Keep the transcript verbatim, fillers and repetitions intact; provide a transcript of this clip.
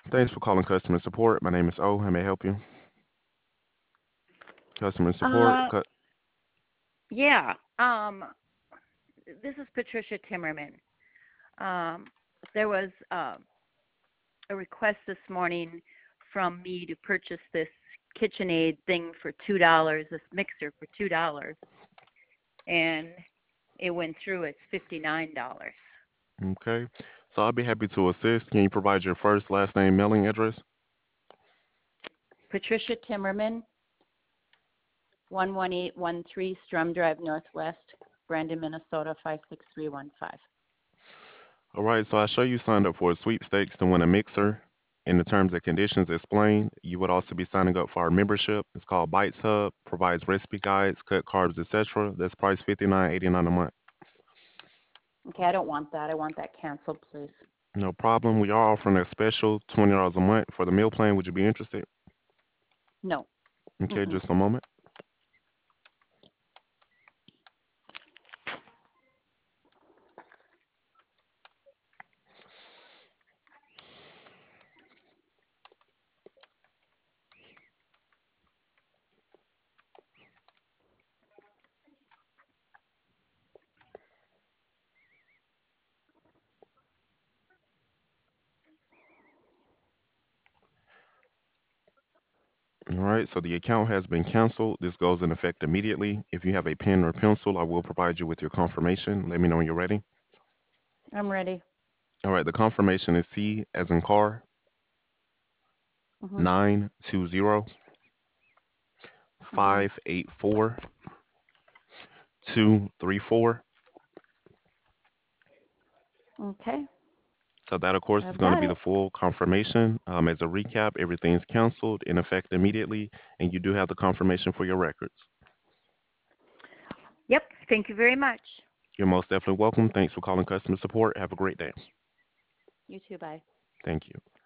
Thanks for calling customer support. My name is O. How may I help you? Customer support. Uh, Cu- yeah. Um, this is Patricia Timmerman. Um, there was uh, a request this morning from me to purchase this KitchenAid thing for two dollars. This mixer for two dollars, and it went through. It's fifty nine dollars. okay. So I'll be happy to assist. Can you provide your first, last name, mailing address? Patricia Timmerman, one one eight one three Strum Drive Northwest, Brandon, Minnesota five six three one five. All right. So I show you signed up for a sweepstakes to win a mixer. In the terms and conditions explained, you would also be signing up for our membership. It's called Bites Hub. Provides recipe guides, cut carbs, et cetera. That's price fifty-nine eighty-nine a month. Okay, I don't want that. I want that canceled, please. No problem. We are offering a special twenty dollars a month for the meal plan. Would you be interested? No. Okay, Mm-mm. just a moment. All right, so the account has been canceled. This goes in effect immediately. If you have a pen or pencil, I will provide you with your confirmation. Let me know when you're ready. I'm ready. All right, the confirmation is C as in car, Mhm. nine two zero Mhm. five eight four two three four. Okay. So that, of course, is I've going to got be the it. full confirmation. Um, as a recap, everything's canceled in effect immediately, and you do have the confirmation for your records. Yep. Thank you very much. You're most definitely welcome. Thanks for calling customer support. Have a great day. You too. Bye. Thank you.